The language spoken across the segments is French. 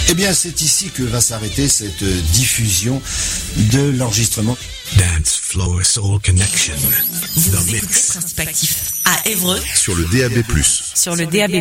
Eh bien, c'est ici que va s'arrêter cette diffusion de l'enregistrement. Dance Floor Soul Connection. Vous écoutez Principe Actif à Évreux sur le DAB+. Sur le DAB+.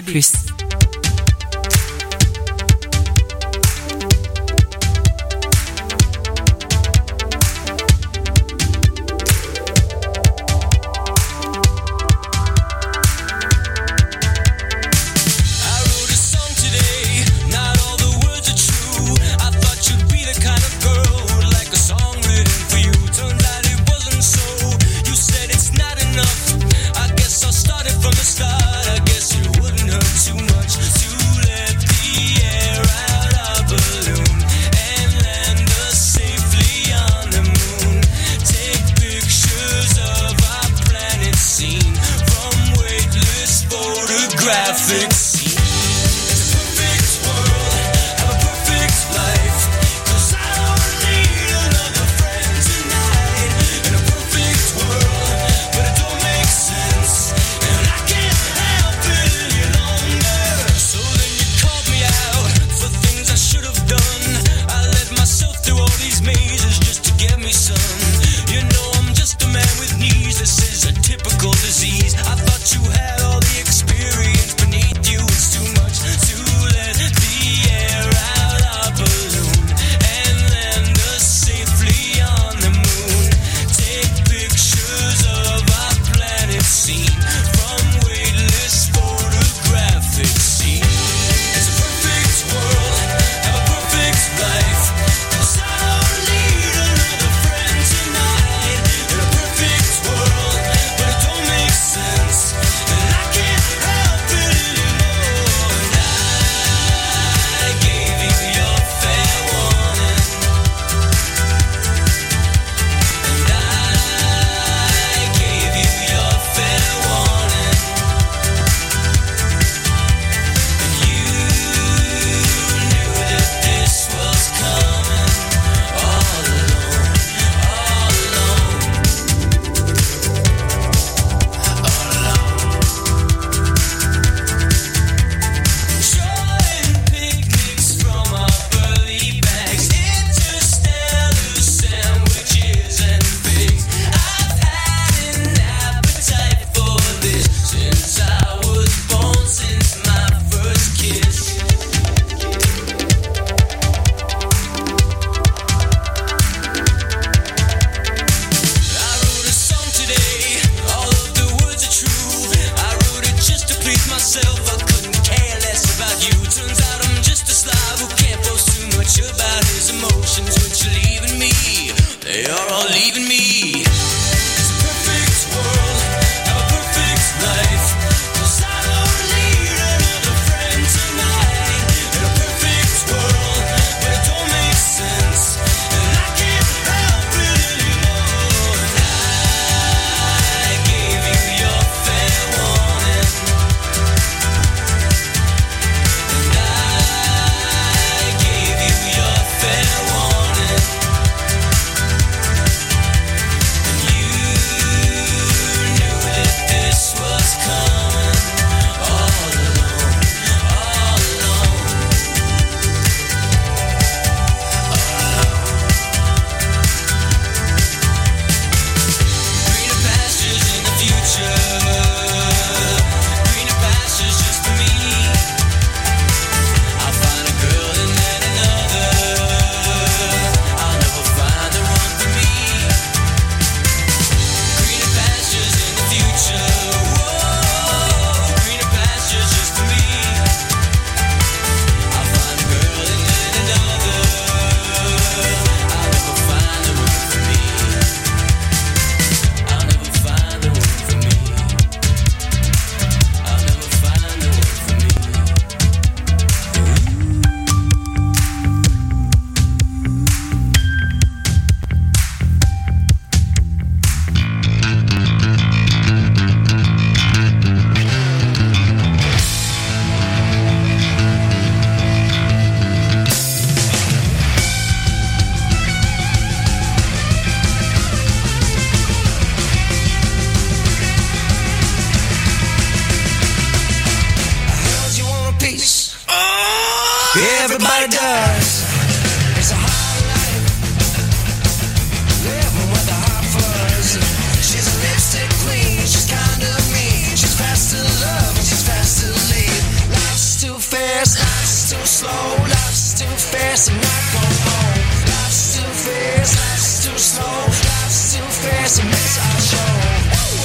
Everybody does. It's a hot life, living with a hot fuzz. She's a lipstick queen, she's kind of mean. She's fast to love and she's fast to leave. Life's too fast, life's too slow. Life's too fast and not go home. Life's too fast, life's too slow. Life's too fast and miss our show.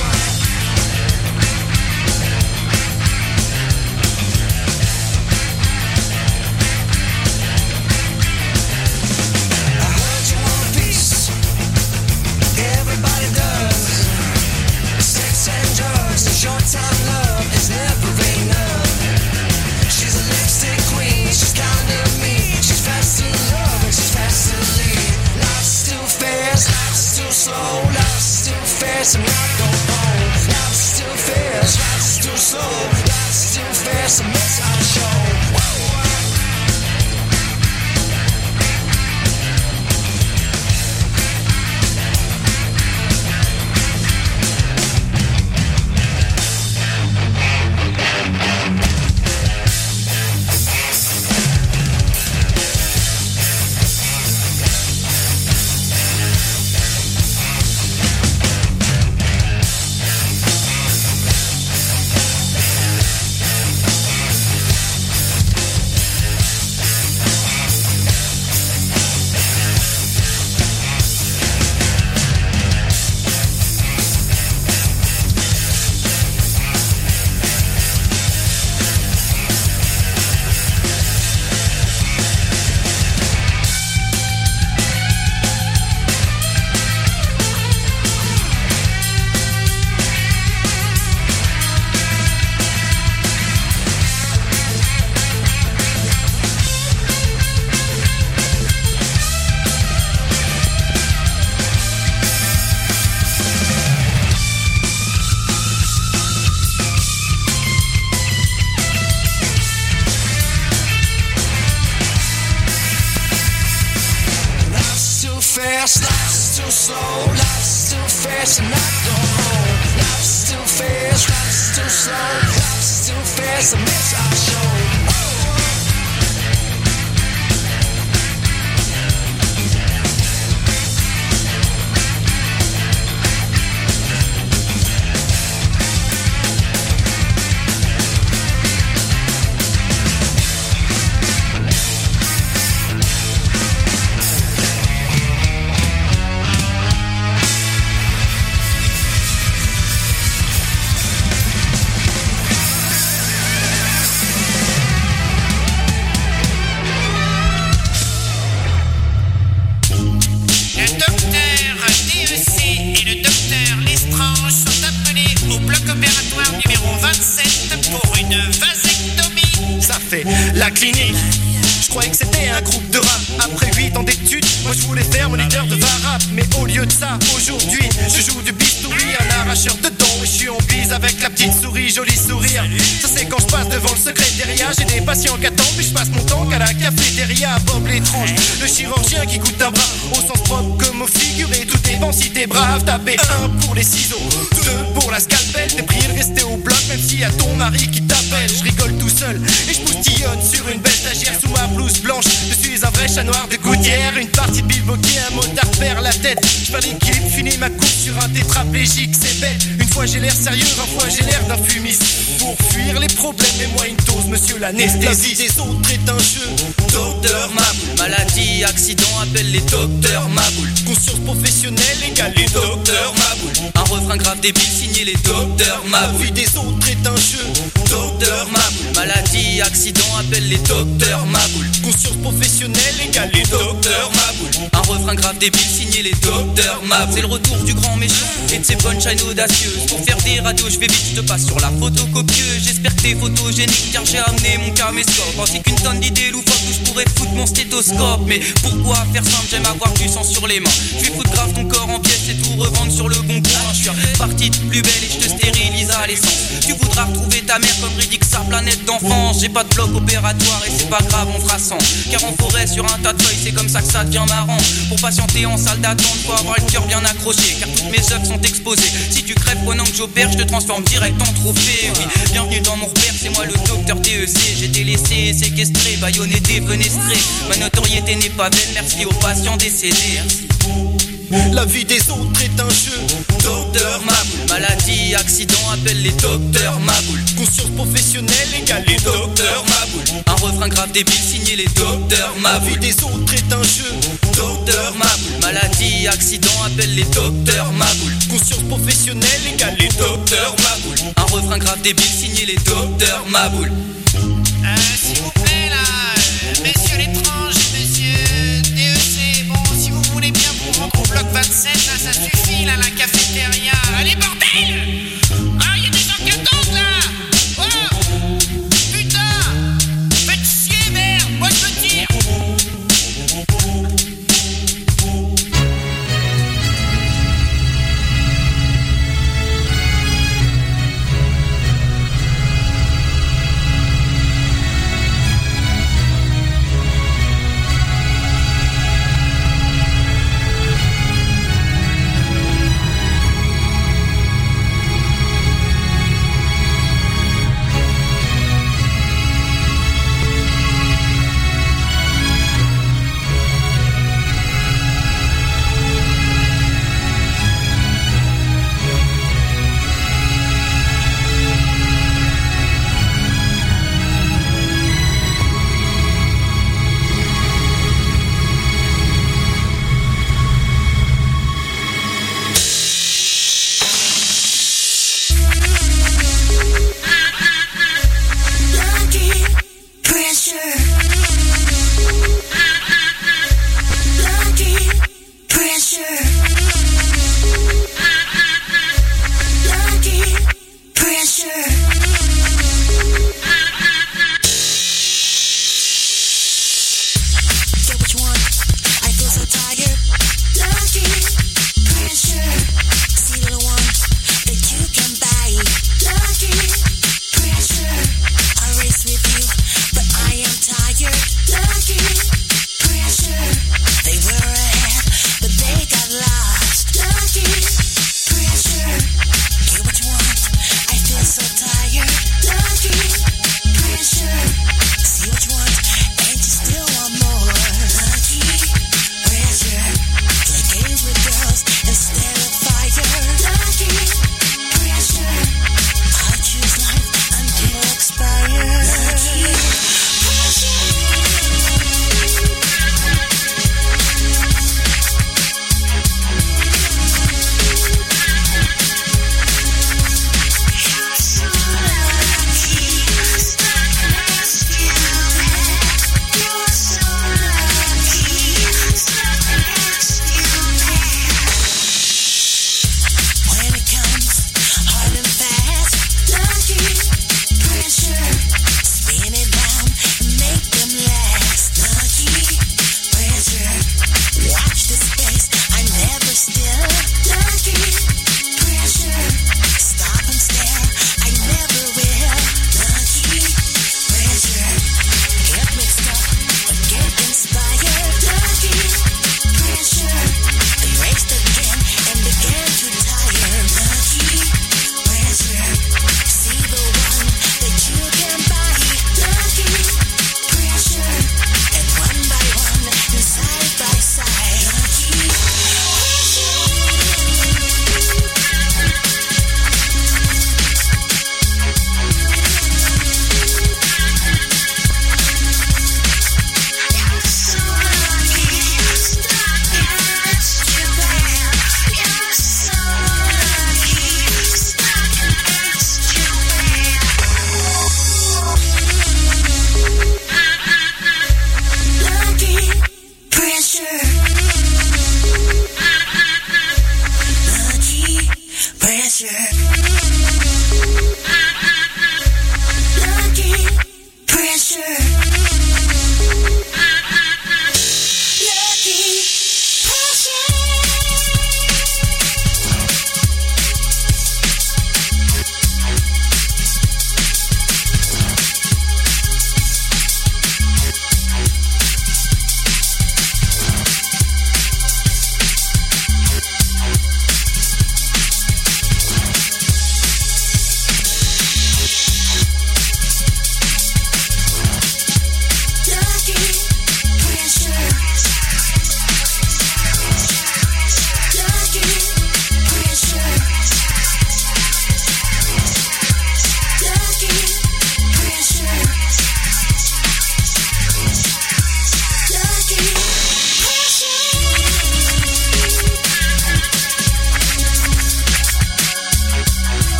Everybody does. Sex and drugs and short-time love is never enough. She's a lipstick queen, she's kind of mean. She's fast to love and she's fast to leave. Life's too fast, life's too slow. Life's too fast and not go home. Life's too fast, life's too slow. Life's too fast and miss our show. Life's too slow, life's too fast and not go home. Life's too fast, life's too slow. Life's too fast and miss our show. La clinique, je croyais que c'était un groupe de rap. Après 8 ans d'études, moi je voulais faire moniteur de varap. Mais au lieu de ça, aujourd'hui, je joue du bistouri, un arracheur de dents. Et je suis en bise avec la petite souris, joli sourire. Ça c'est quand je passe devant le secrétariat. J'ai des patients qui attendent, mais je passe mon temps qu'à la cafétéria. Bob l'étrange, le chirurgien qui coûte un bras. Au sens propre comme au figuré, tout dépend si t'es brave. Taper 1 pour les ciseaux, 2 pour la scalpelle. T'es prié de rester au bloc, même s'il y a ton mari qui t'appelle. Je rigole tout seul et je poustillonne sur une belle stagiaire sous ma blouse blanche. Je suis un vrai chat noir de gouttière. Une partie de bilboquet, un motard perd la tête. Je fais l'équilibre, finis ma course sur un tétraplégique, c'est bête. Une fois j'ai l'air sérieux, 20 fois j'ai l'air d'un fumiste. Pour fuir les problèmes, et moi une dose, monsieur l'anesthésie. La vie des autres est un jeu, docteur Maboul. Maladie, accident, appelle les docteurs Maboul. Conscience professionnelle égale les docteurs Maboul. Un refrain grave débile, signé les docteurs Maboul. La vie des autres est un jeu, docteur Maboul. Maladie, accident, appelle les docteurs Maboul. Conscience professionnelle égale les docteurs Maboul. Un refrain grave débile, signé les docteurs Maboul. C'est le retour du grand méchant et de ses punchlines audacieuses. Pour faire des radios, je vais vite, je te passe sur la photocopieuse. J'espère que t'es photogénique car j'ai amené mon caméscope, ainsi qu'une tonne d'idées loufoques où je pourrais foutre mon stéthoscope. Mais pourquoi faire simple, j'aime avoir du sang sur les mains. Je vais foutre grave ton corps en pièces et tout revendre sur le bon coin. Je suis parti de plus belle et je te stérilise à l'essence. Tu voudras retrouver ta mère comme Riddick, sa planète d'enfance. J'ai pas de bloc opératoire opératoire et c'est pas grave, on fera 100. Car en forêt sur un tas de feuilles, c'est comme ça que ça devient marrant. Pour patienter en salle d'attente, faut avoir le cœur bien accroché, car toutes mes œuvres sont exposées. Si tu crèves pendant que j'opère, je te transforme direct en trophée. Oui, bienvenue dans mon repère, c'est moi le docteur DEC. J'ai été laissé, séquestré, baïonné, défenestré. Ma notoriété n'est pas belle, merci aux patients décédés. La vie des autres est un jeu. Docteur Maboul, maladie, accident, appelle les docteurs Maboul. Conscience professionnelle égale les docteurs Maboul. Un refrain grave débile signé les docteurs Maboul. La vie des autres est un jeu. Docteur Maboul, maladie, accident, appelle les docteurs Maboul. Conscience professionnelle égale les docteurs Maboul. Un refrain grave débile signé les docteurs Maboul. S'il vous plaît là, messieurs l'étrange, monsieur DEC, bon si vous voulez bien vous rendre au bloc 27, là ça suffit là, la cafétéria. Allez bordel! Ah y'a des gens qui attendent là! Oh! Putain! Faites chier merde! Moi je me tire!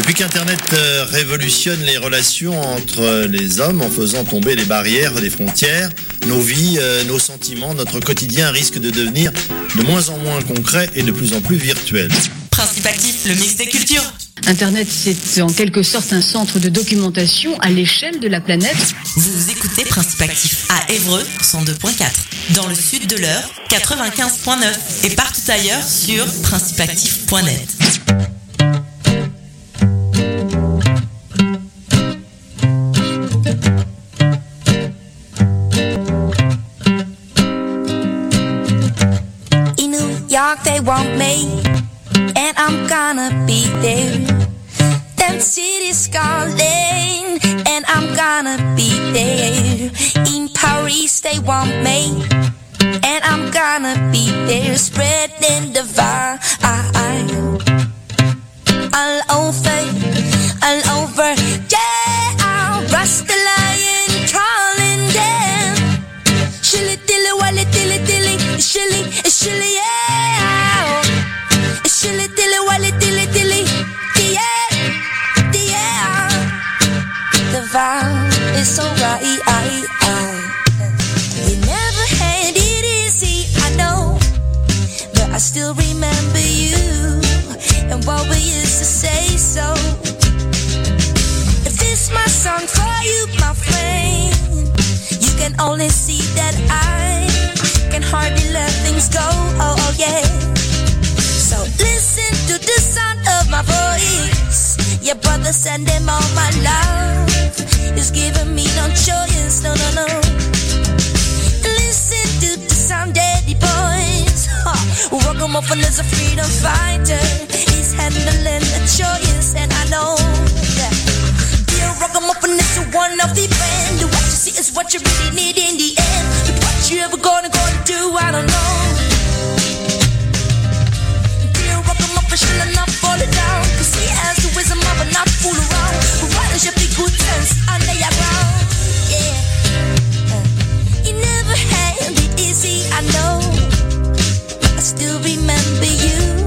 Depuis qu'Internet révolutionne les relations entre les hommes en faisant tomber les barrières des frontières, nos vies, nos sentiments, notre quotidien risque de devenir de moins en moins concret et de plus en plus virtuel. Principe Actif, le mix des cultures. Internet, c'est en quelque sorte un centre de documentation à l'échelle de la planète. Vous écoutez Principe Actif à Évreux 102.4, dans le sud de l'Eure 95.9 et partout ailleurs sur principeactif.net. In New York they want me, and I'm gonna be there. Them city's calling, and I'm gonna be there. In Paris they want me, and I'm gonna be there. Spreading the vibe all over, yeah. I'll rush the lion, calling them. Shilly dilly, wally dilly dilly, shilly, yeah. Shilly dilly, wally dilly dilly, yeah. The vibe is so right. You never had it easy, I know, but I still remember you and what we used to say. So if this my song for you, my friend, you can only see that I can hardly let things go. Oh yeah. So listen to the sound of my voice. Your brother send him all my love. He's giving me no choice, no. Listen to the sound, daddy boys. Ragamuffin is a freedom fighter. He's handling the choice, and I know that. Dear Ragamuffin is one of the band. What you see is what you really need in the end. What you ever gonna do, I don't know.